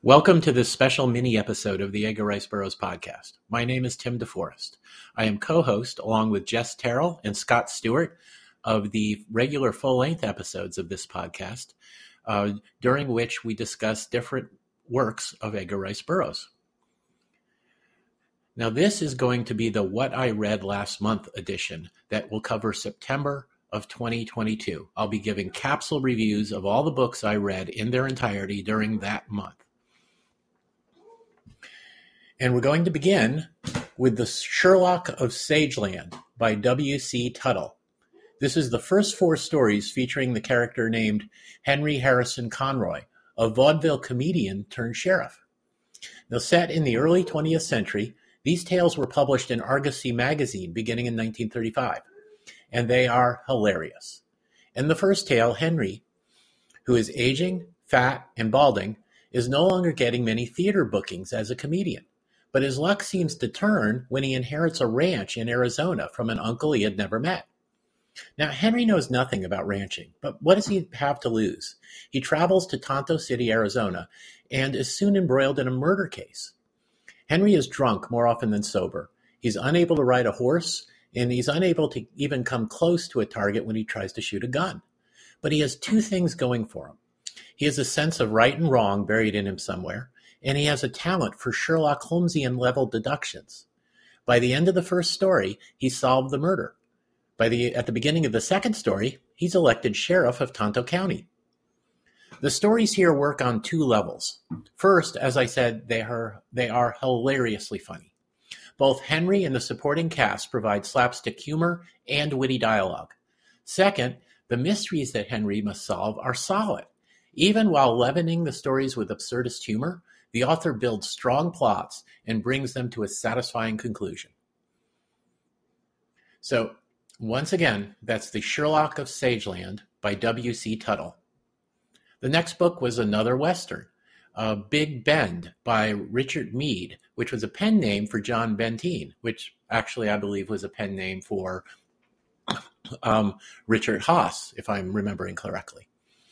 Welcome to this special mini episode of the Edgar Rice Burroughs podcast. My name is Tim DeForest. I am co-host along with Jess Terrell and Scott Stewart of the regular full-length episodes of this podcast, during which we discuss different works of Edgar Rice Burroughs. Now, this is going to be the What I Read Last Month edition that will cover September of 2022. I'll be giving capsule reviews of all the books I read in their entirety during that month. And we're going to begin with The Sherlock of Sageland by W.C. Tuttle. This is the first four stories featuring the character named Henry Harrison Conroy, a vaudeville comedian turned sheriff. Now, set in the early 20th century, these tales were published in Argosy magazine beginning in 1935, and they are hilarious. In the first tale, Henry, who is aging, fat, and balding, is no longer getting many theater bookings as a comedian. But his luck seems to turn when he inherits a ranch in Arizona from an uncle he had never met. Now, Henry knows nothing about ranching, but what does he have to lose? He travels to Tonto City, Arizona, and is soon embroiled in a murder case. Henry is drunk more often than sober. He's unable to ride a horse, and he's unable to even come close to a target when he tries to shoot a gun. But he has two things going for him. He has a sense of right and wrong buried in him somewhere, and he has a talent for Sherlock Holmesian-level deductions. By the end of the first story, he solved the murder. At the beginning of the second story, he's elected sheriff of Tonto County. The stories here work on two levels. First, as I said, they are hilariously funny. Both Henry and the supporting cast provide slapstick humor and witty dialogue. Second, the mysteries that Henry must solve are solid. Even while leavening the stories with absurdist humor, the author builds strong plots and brings them to a satisfying conclusion. So, once again, that's The Sherlock of Sageland by W.C. Tuttle. The next book was another Western, Big Bend by Richard Mead, which was a pen name for John Benteen, which actually I believe was a pen name for Richard Haas, if I'm remembering correctly.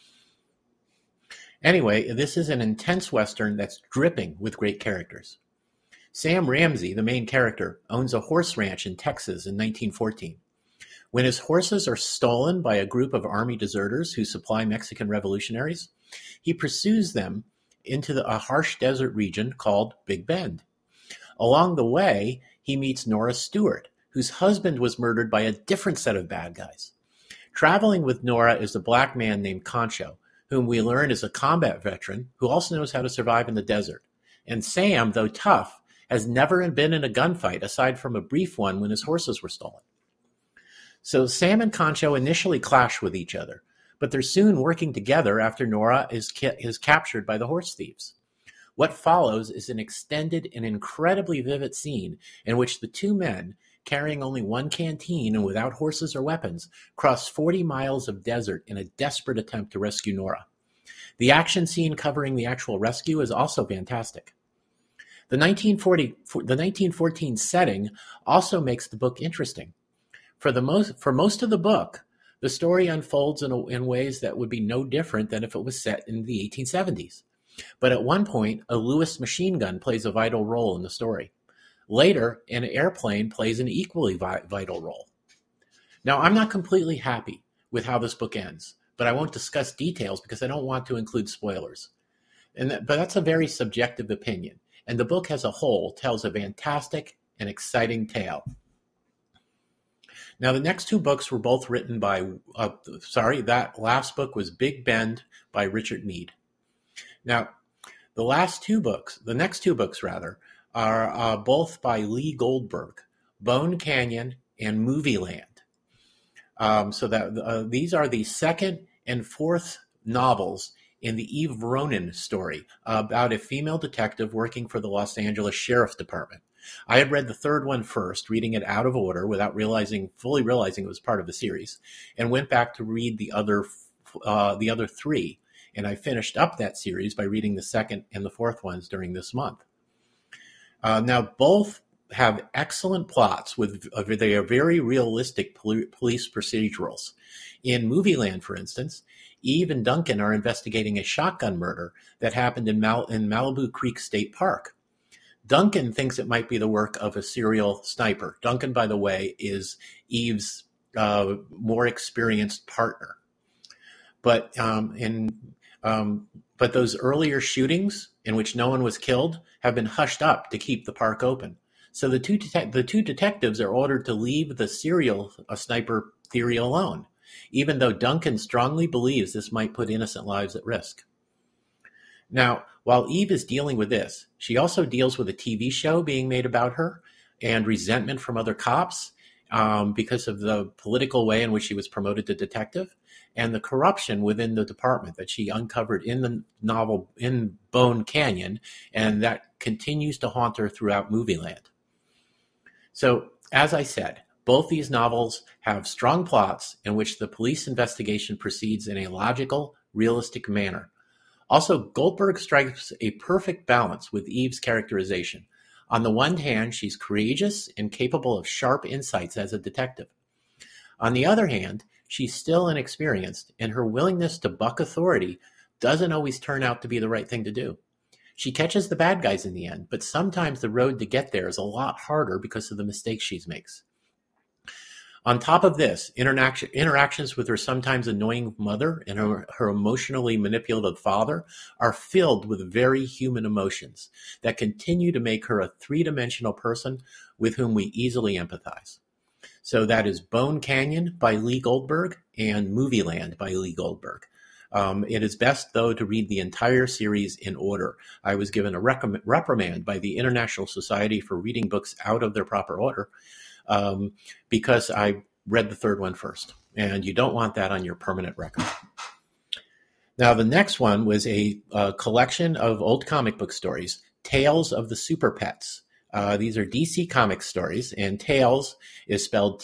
Anyway, this is an intense Western that's dripping with great characters. Sam Ramsey, the main character, owns a horse ranch in Texas in 1914. When his horses are stolen by a group of army deserters who supply Mexican revolutionaries, he pursues them into a harsh desert region called Big Bend. Along the way, he meets Nora Stewart, whose husband was murdered by a different set of bad guys. Traveling with Nora is a black man named Concho, whom we learn is a combat veteran who also knows how to survive in the desert. And Sam, though tough, has never been in a gunfight aside from a brief one when his horses were stolen. So Sam and Concho initially clash with each other, but they're soon working together after Nora is captured by the horse thieves. What follows is an extended and incredibly vivid scene in which the two men, carrying only one canteen and without horses or weapons, cross 40 miles of desert in a desperate attempt to rescue Nora. The action scene covering the actual rescue is also fantastic. The 1914 setting also makes the book interesting. For most of the book, the story unfolds in ways that would be no different than if it was set in the 1870s. But at one point, a Lewis machine gun plays a vital role in the story. Later, an airplane plays an equally vital role. Now, I'm not completely happy with how this book ends, but I won't discuss details because I don't want to include spoilers. But that's a very subjective opinion, and the book as a whole tells a fantastic and exciting tale. Now, the next two books were both written by, that last book was Big Bend by Richard Mead. Now, the next two books, are both by Lee Goldberg, Bone Canyon and Movieland. These are the second and fourth novels in the Eve Ronin story about a female detective working for the Los Angeles Sheriff's Department. I had read the third one first, reading it out of order without fully realizing it was part of the series, and went back to read the other three. And I finished up that series by reading the second and the fourth ones during this month. Now, both have excellent plots. They are very realistic police procedurals. In Movieland, for instance, Eve and Duncan are investigating a shotgun murder that happened in Malibu Creek State Park. Duncan thinks it might be the work of a serial sniper. Duncan, by the way, is Eve's more experienced partner. But but those earlier shootings in which no one was killed have been hushed up to keep the park open. So the two detectives are ordered to leave the serial sniper theory alone, even though Duncan strongly believes this might put innocent lives at risk. Now, while Eve is dealing with this, she also deals with a TV show being made about her and resentment from other cops because of the political way in which she was promoted to detective and the corruption within the department that she uncovered in the novel in Bone Canyon, and that continues to haunt her throughout Movieland. So, as I said, both these novels have strong plots in which the police investigation proceeds in a logical, realistic manner. Also, Goldberg strikes a perfect balance with Eve's characterization. On the one hand, she's courageous and capable of sharp insights as a detective. On the other hand, she's still inexperienced, and her willingness to buck authority doesn't always turn out to be the right thing to do. She catches the bad guys in the end, but sometimes the road to get there is a lot harder because of the mistakes she makes. On top of this, interactions with her sometimes annoying mother and her emotionally manipulative father are filled with very human emotions that continue to make her a three-dimensional person with whom we easily empathize. So that is Bone Canyon by Lee Goldberg and Movieland by Lee Goldberg. It is best, though, to read the entire series in order. I was given a reprimand by the International Society for reading books out of their proper order because I read the third one first, and you don't want that on your permanent record. Now, the next one was a collection of old comic book stories, Tales of the Super Pets. These are DC Comics stories, and Tales is spelled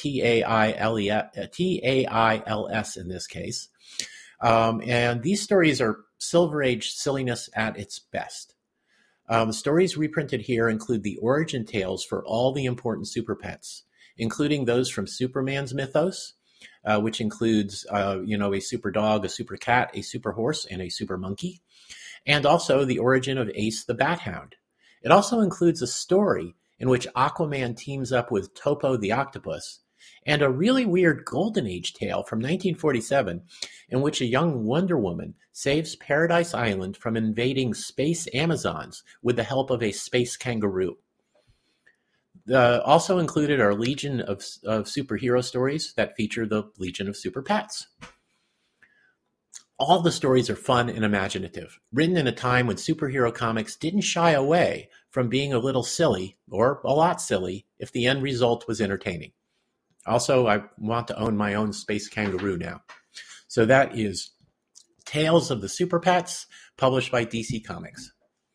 T-A-I-L-S in this case. And these stories are Silver Age silliness at its best. Stories reprinted here include the origin tales for all the important super pets, including those from Superman's mythos, which includes, a super dog, a super cat, a super horse, and a super monkey, and also the origin of Ace the Bat Hound. It also includes a story in which Aquaman teams up with Topo the octopus, and a really weird Golden Age tale from 1947 in which a young Wonder Woman saves Paradise Island from invading space Amazons with the help of a space kangaroo. Also included are Legion of superhero stories that feature the Legion of Super Pets. All the stories are fun and imaginative, written in a time when superhero comics didn't shy away from being a little silly, or a lot silly, if the end result was entertaining. Also, I want to own my own space kangaroo now. So that is Tales of the Super Pets, published by DC Comics.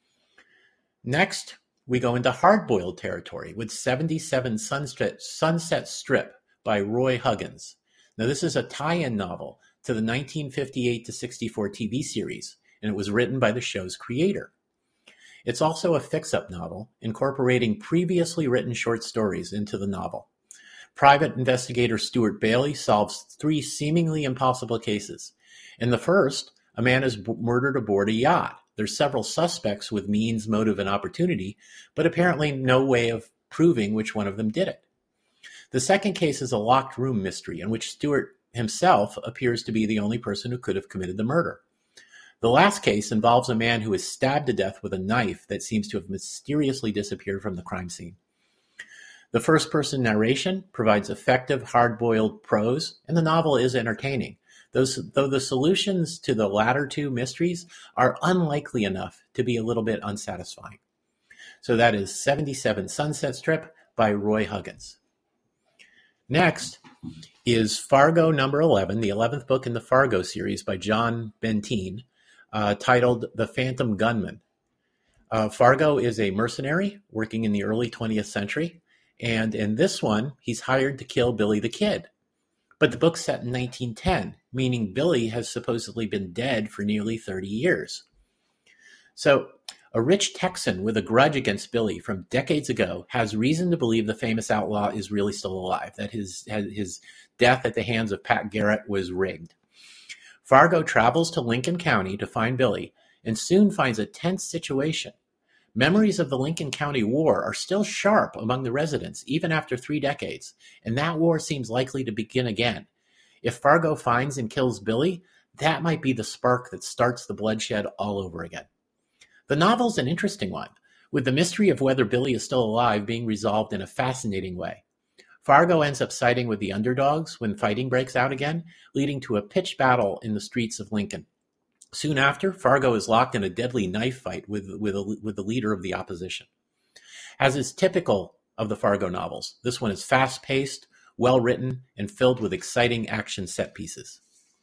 Next, we go into hard-boiled territory with 77 Sunset Strip by Roy Huggins. Now, this is a tie-in novel to the 1958 to 64 TV series, and it was written by the show's creator. It's also a fix-up novel, incorporating previously written short stories into the novel. Private investigator Stuart Bailey solves 3 seemingly impossible cases. In the first, a man is murdered aboard a yacht. There's several suspects with means, motive, and opportunity, but apparently no way of proving which one of them did it. The second case is a locked room mystery in which Stuart himself appears to be the only person who could have committed the murder. The last case involves a man who is stabbed to death with a knife that seems to have mysteriously disappeared from the crime scene. The first-person narration provides effective, hard-boiled prose, and the novel is entertaining, though the solutions to the latter 2 mysteries are unlikely enough to be a little bit unsatisfying. So that is 77 Sunset Strip by Roy Huggins. Next is Fargo number 11, the 11th book in the Fargo series by John Bentine, titled The Phantom Gunman. Fargo is a mercenary working in the early 20th century, and in this one, he's hired to kill Billy the Kid. But the book's set in 1910, meaning Billy has supposedly been dead for nearly 30 years. So, a rich Texan with a grudge against Billy from decades ago has reason to believe the famous outlaw is really still alive, that his death at the hands of Pat Garrett was rigged. Fargo travels to Lincoln County to find Billy and soon finds a tense situation. Memories of the Lincoln County War are still sharp among the residents even after 3 decades, and that war seems likely to begin again. If Fargo finds and kills Billy, that might be the spark that starts the bloodshed all over again. The novel's an interesting one, with the mystery of whether Billy is still alive being resolved in a fascinating way. Fargo ends up siding with the underdogs when fighting breaks out again, leading to a pitched battle in the streets of Lincoln. Soon after, Fargo is locked in a deadly knife fight with the leader of the opposition. As is typical of the Fargo novels, this one is fast-paced, well-written, and filled with exciting action set pieces.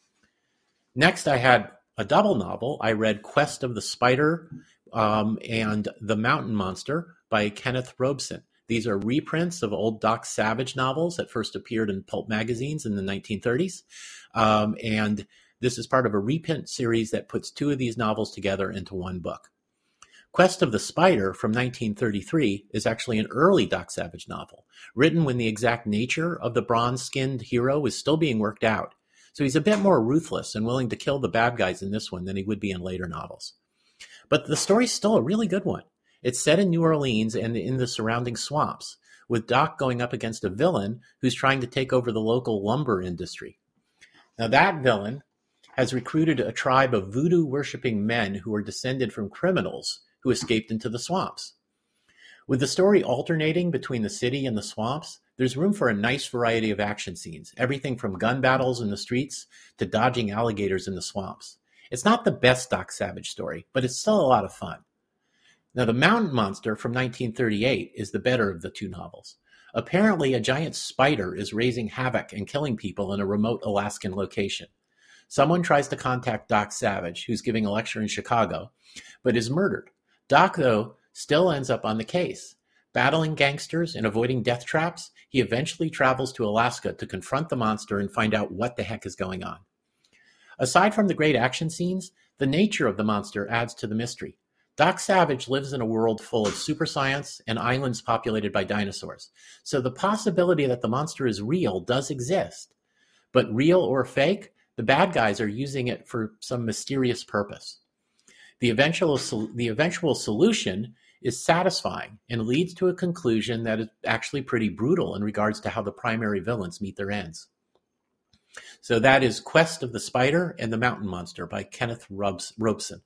Next, I had a double novel. I read Quest of the Spider and The Mountain Monster by Kenneth Robeson. These are reprints of old Doc Savage novels that first appeared in pulp magazines in the 1930s. And this is part of a reprint series that puts 2 of these novels together into one book. Quest of the Spider from 1933 is actually an early Doc Savage novel, written when the exact nature of the bronze-skinned hero was still being worked out. So he's a bit more ruthless and willing to kill the bad guys in this one than he would be in later novels. But the story's still a really good one. It's set in New Orleans and in the surrounding swamps, with Doc going up against a villain who's trying to take over the local lumber industry. Now that villain has recruited a tribe of voodoo-worshipping men who are descended from criminals who escaped into the swamps. With the story alternating between the city and the swamps, there's room for a nice variety of action scenes, everything from gun battles in the streets to dodging alligators in the swamps. It's not the best Doc Savage story, but it's still a lot of fun. Now, The Mountain Monster from 1938 is the better of the 2 novels. Apparently, a giant spider is raising havoc and killing people in a remote Alaskan location. Someone tries to contact Doc Savage, who's giving a lecture in Chicago, but is murdered. Doc, though, still ends up on the case. Battling gangsters and avoiding death traps, he eventually travels to Alaska to confront the monster and find out what the heck is going on. Aside from the great action scenes, the nature of the monster adds to the mystery. Doc Savage lives in a world full of super science and islands populated by dinosaurs, so the possibility that the monster is real does exist. But real or fake, the bad guys are using it for some mysterious purpose. The eventual solution is satisfying and leads to a conclusion that is actually pretty brutal in regards to how the primary villains meet their ends. So that is Quest of the Spider and the Mountain Monster by Kenneth Robeson.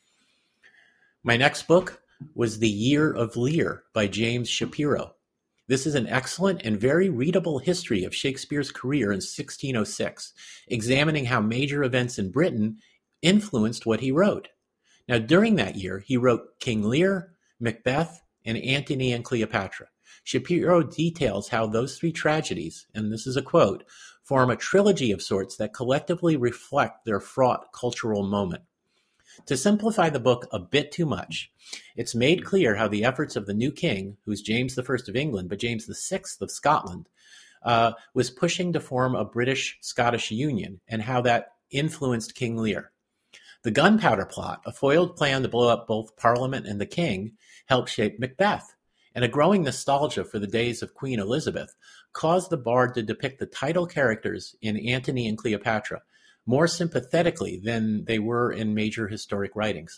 My next book was The Year of Lear by James Shapiro. This is an excellent and very readable history of Shakespeare's career in 1606, examining how major events in Britain influenced what he wrote. Now, during that year, he wrote King Lear, Macbeth, and Antony and Cleopatra. Shapiro details how those 3 tragedies, and this is a quote, form a trilogy of sorts that collectively reflect their fraught cultural moment. To simplify the book a bit too much, it's made clear how the efforts of the new king, who's James I of England, but James VI of Scotland, was pushing to form a British-Scottish union, and how that influenced King Lear. The gunpowder plot, a foiled plan to blow up both Parliament and the king, helped shape Macbeth, and a growing nostalgia for the days of Queen Elizabeth caused the bard to depict the title characters in Antony and Cleopatra more sympathetically than they were in major historic writings.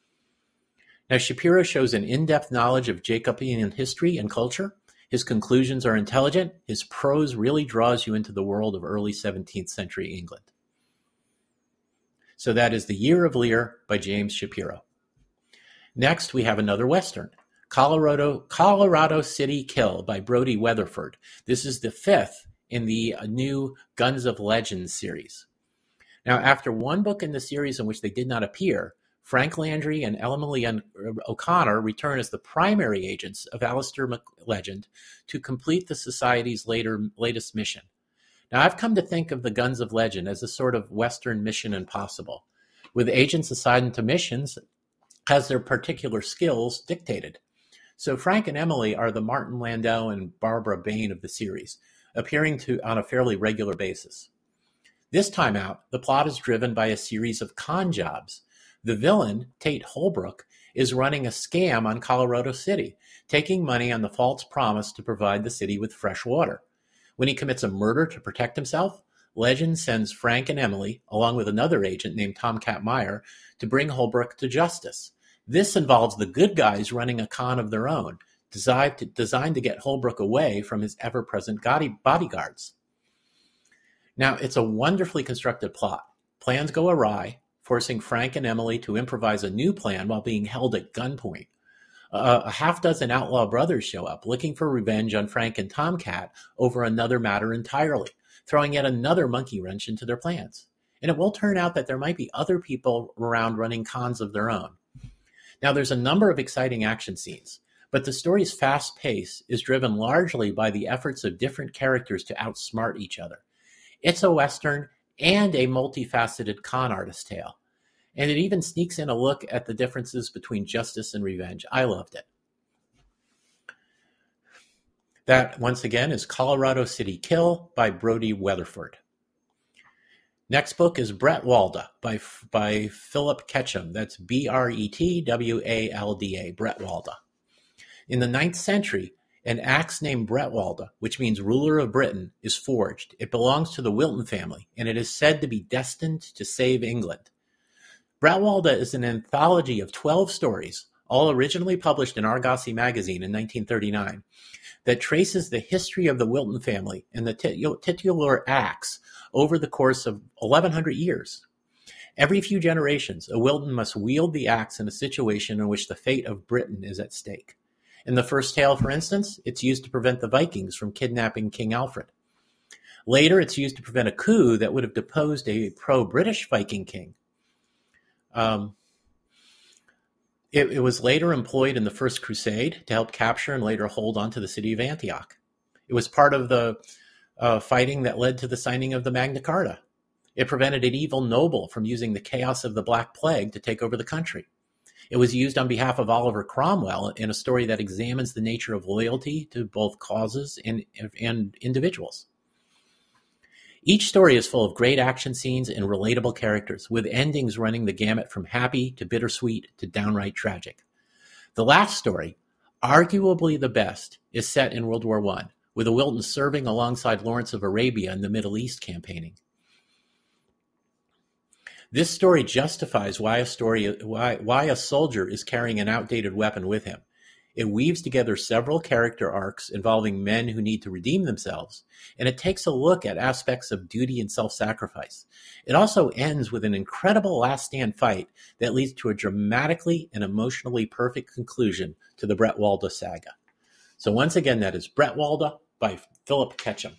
Now, Shapiro shows an in-depth knowledge of Jacobean history and culture. His conclusions are intelligent. His prose really draws you into the world of early 17th century England. So that is The Year of Lear by James Shapiro. Next, we have another Western, Colorado City Kill by Brody Weatherford. This is the 5th in the new Guns of Legends series. Now, after one book in the series in which they did not appear, Frank Landry and Emily O'Connor return as the primary agents of Alistair MacLegend to complete the Society's latest mission. Now, I've come to think of the Guns of Legend as a sort of Western Mission Impossible, with agents assigned to missions as their particular skills dictated. So Frank and Emily are the Martin Landau and Barbara Bain of the series, appearing on a fairly regular basis. This time out, the plot is driven by a series of con jobs. The villain, Tate Holbrook, is running a scam on Colorado City, taking money on the false promise to provide the city with fresh water. When he commits a murder to protect himself, legend sends Frank and Emily, along with another agent named Tomcat Meyer, to bring Holbrook to justice. This involves the good guys running a con of their own, designed to get Holbrook away from his ever-present bodyguards. Now, it's a wonderfully constructed plot. Plans go awry, forcing Frank and Emily to improvise a new plan while being held at gunpoint. A half-dozen outlaw brothers show up, looking for revenge on Frank and Tomcat over another matter entirely, throwing yet another monkey wrench into their plans. And it will turn out that there might be other people around running cons of their own. Now, there's a number of exciting action scenes, but the story's fast pace is driven largely by the efforts of different characters to outsmart each other. It's a Western and a multifaceted con artist tale. And it even sneaks in a look at the differences between justice and revenge. I loved it. That, once again, is Colorado City Kill by Brody Weatherford. Next book is Bretwalda by Philip Ketchum. That's Bretwalda, Bretwalda. In the 9th century, an axe named Bretwalda, which means ruler of Britain, is forged. It belongs to the Wilton family, and it is said to be destined to save England. Bretwalda is an anthology of 12 stories, all originally published in Argosy magazine in 1939, that traces the history of the Wilton family and the titular axe over the course of 1,100 years. Every few generations, a Wilton must wield the axe in a situation in which the fate of Britain is at stake. In the first tale, for instance, it's used to prevent the Vikings from kidnapping King Alfred. Later, it's used to prevent a coup that would have deposed a pro-British Viking king. It was later employed in the First Crusade to help capture and later hold on to the city of Antioch. It was part of the fighting that led to the signing of the Magna Carta. It prevented an evil noble from using the chaos of the Black Plague to take over the country. It was used on behalf of Oliver Cromwell in a story that examines the nature of loyalty to both causes and individuals. Each story is full of great action scenes and relatable characters, with endings running the gamut from happy to bittersweet to downright tragic. The last story, arguably the best, is set in World War I, with the Wiltons serving alongside Lawrence of Arabia in the Middle East campaigning. This story justifies why a soldier is carrying an outdated weapon with him. It weaves together several character arcs involving men who need to redeem themselves, and it takes a look at aspects of duty and self-sacrifice. It also ends with an incredible last-stand fight that leads to a dramatically and emotionally perfect conclusion to the Bretwalda saga. So once again, that is Bretwalda by Philip Ketchum.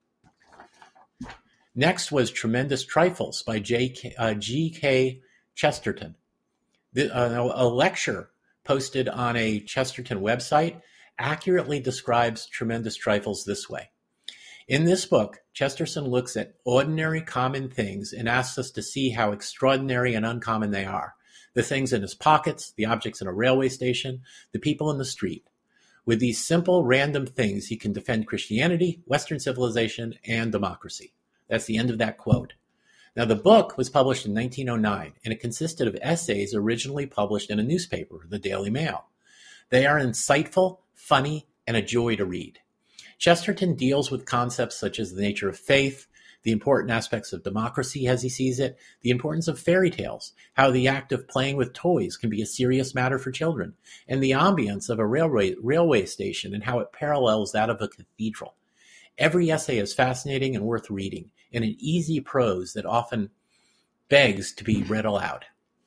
Next was Tremendous Trifles by G.K. Chesterton. A lecture posted on a Chesterton website accurately describes Tremendous Trifles this way. In this book, Chesterton looks at ordinary common things and asks us to see how extraordinary and uncommon they are. The things in his pockets, the objects in a railway station, the people in the street. With these simple, random things, he can defend Christianity, Western civilization, and democracy. That's the end of that quote. Now, the book was published in 1909, and it consisted of essays originally published in a newspaper, the Daily Mail. They are insightful, funny, and a joy to read. Chesterton deals with concepts such as the nature of faith, the important aspects of democracy as he sees it, the importance of fairy tales, how the act of playing with toys can be a serious matter for children, and the ambience of a railway station and how it parallels that of a cathedral. Every essay is fascinating and worth reading, in an easy prose that often begs to be read aloud.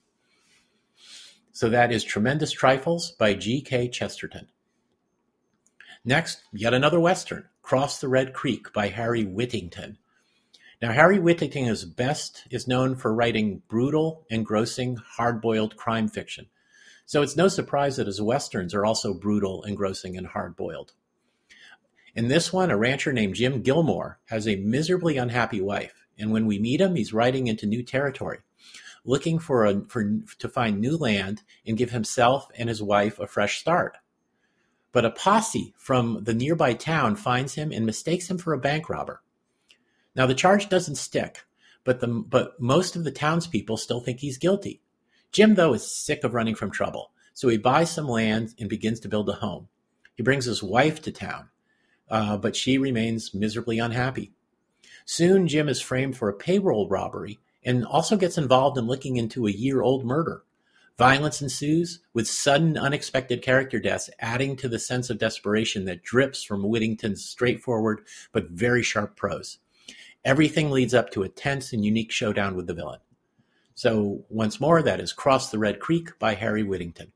So that is Tremendous Trifles by G.K. Chesterton. Next, yet another Western, Cross the Red Creek by Harry Whittington. Now, Harry Whittington is known for writing brutal, engrossing, hard-boiled crime fiction. So it's no surprise that his Westerns are also brutal, engrossing, and hard-boiled. In this one, a rancher named Jim Gilmore has a miserably unhappy wife, and when we meet him, he's riding into new territory, looking to find new land and give himself and his wife a fresh start. But a posse from the nearby town finds him and mistakes him for a bank robber. Now, the charge doesn't stick, but most of the townspeople still think he's guilty. Jim, though, is sick of running from trouble, so he buys some land and begins to build a home. He brings his wife to town, but she remains miserably unhappy. Soon, Jim is framed for a payroll robbery and also gets involved in looking into a year-old murder. Violence ensues, with sudden, unexpected character deaths adding to the sense of desperation that drips from Whittington's straightforward but very sharp prose. Everything leads up to a tense and unique showdown with the villain. So, once more, that is Cross the Red Creek by Harry Whittington.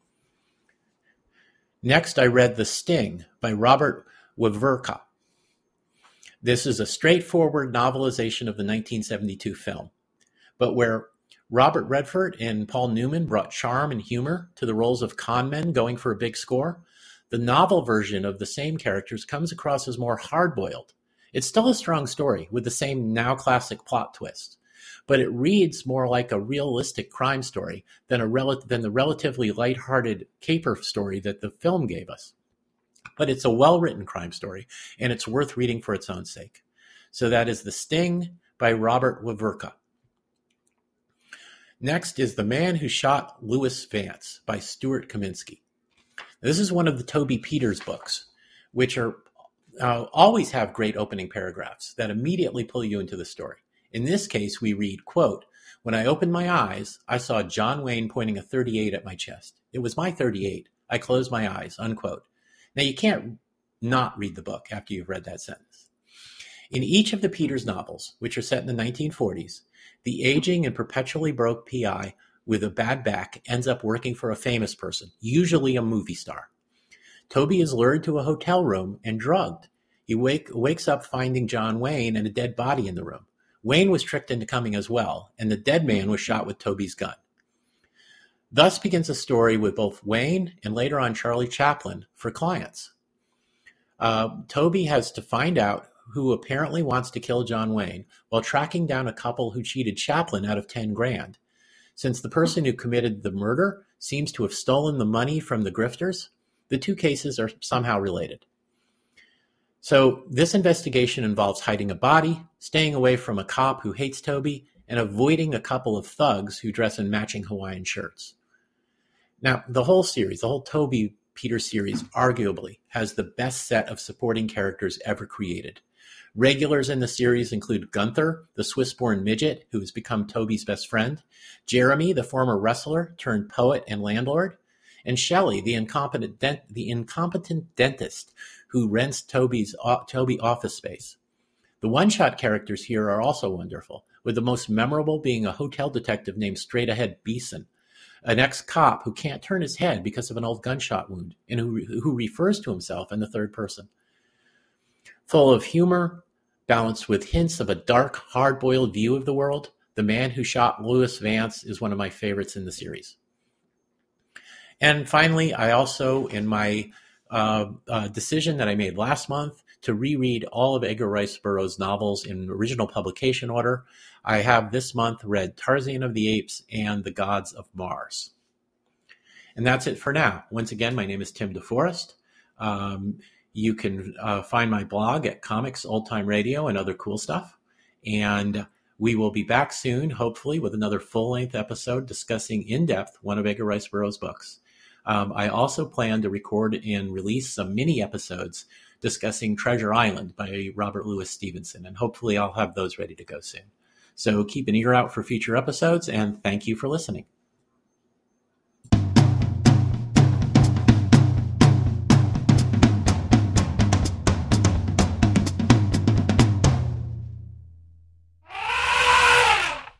Next, I read The Sting by Robert Wiewerka. This is a straightforward novelization of the 1972 film, but where Robert Redford and Paul Newman brought charm and humor to the roles of con men going for a big score, the novel version of the same characters comes across as more hard-boiled. It's still a strong story with the same now classic plot twist, but it reads more like a realistic crime story than the relatively lighthearted caper story that the film gave us. But it's a well-written crime story, and it's worth reading for its own sake. So that is The Sting by Robert Wiewerka. Next is The Man Who Shot Louis Vance by Stuart Kaminsky. This is one of the Toby Peters books, which are always have great opening paragraphs that immediately pull you into the story. In this case, we read, quote, "When I opened my eyes, I saw John Wayne pointing a .38 at my chest. It was my .38. I closed my eyes," unquote. Now, you can't not read the book after you've read that sentence. In each of the Peters novels, which are set in the 1940s, the aging and perpetually broke PI with a bad back ends up working for a famous person, usually a movie star. Toby is lured to a hotel room and drugged. He wakes up finding John Wayne and a dead body in the room. Wayne was tricked into coming as well, and the dead man was shot with Toby's gun. Thus begins a story with both Wayne and later on Charlie Chaplin for clients. Toby has to find out who apparently wants to kill John Wayne while tracking down a couple who cheated Chaplin out of 10 grand. Since the person who committed the murder seems to have stolen the money from the grifters, the two cases are somehow related. So this investigation involves hiding a body, staying away from a cop who hates Toby, and avoiding a couple of thugs who dress in matching Hawaiian shirts. Now, the whole Toby Peters series arguably has the best set of supporting characters ever created. Regulars in the series include Gunther, the Swiss-born midget who has become Toby's best friend, Jeremy, the former wrestler turned poet and landlord, and Shelley, the incompetent dentist who rents Toby office space. The one-shot characters here are also wonderful, with the most memorable being a hotel detective named Straight-Ahead Beeson, an ex-cop who can't turn his head because of an old gunshot wound, and who refers to himself in the third person. Full of humor, balanced with hints of a dark, hard-boiled view of the world, The Man Who Shot Louis Vance is one of my favorites in the series. And finally, I also, in my decision that I made last month to reread all of Edgar Rice Burroughs' novels in original publication order, I have this month read Tarzan of the Apes and The Gods of Mars. And that's it for now. Once again, my name is Tim DeForest. You can find my blog at Comics Old Time Radio and other cool stuff. And we will be back soon, hopefully, with another full-length episode discussing in depth one of Edgar Rice Burroughs' books. I also plan to record and release some mini episodes discussing Treasure Island by Robert Louis Stevenson, and hopefully I'll have those ready to go soon. So keep an ear out for future episodes, and thank you for listening.